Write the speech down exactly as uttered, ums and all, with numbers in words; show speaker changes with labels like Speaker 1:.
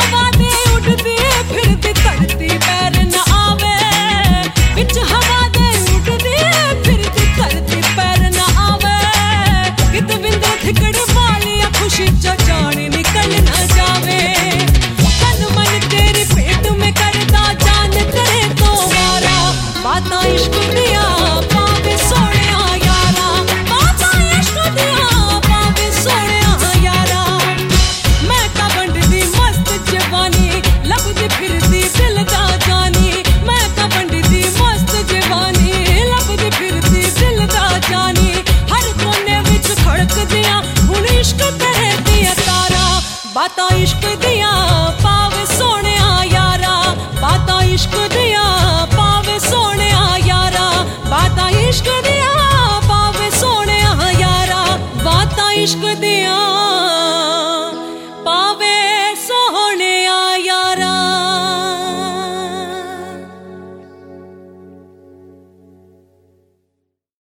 Speaker 1: हवा दे उड़दी फिरदी धरती पैर न आवे, बिच हवा दे उड़दी फिरदी धरती पैर न आवे, कित बिंदु ठिकड़ वालिया खुशी च जान निकल न जावे, तन मन तेरी पेट में करदा जान करे तो वारा, बातां इश्क दिया पावे सोहणिया यारा, बातां इश्क दिया पावे सोहणिया यारा, मैं तां बंडदी मस्त जवानी लभदी फिरदी दिल दा जानी, मैं तां बंडदी मस्त जवानी लभदी फिरदी दिल दा जानी, हर कोने विच खड़कदियां हुण इश्क करे दियां तारा, बातां इश्क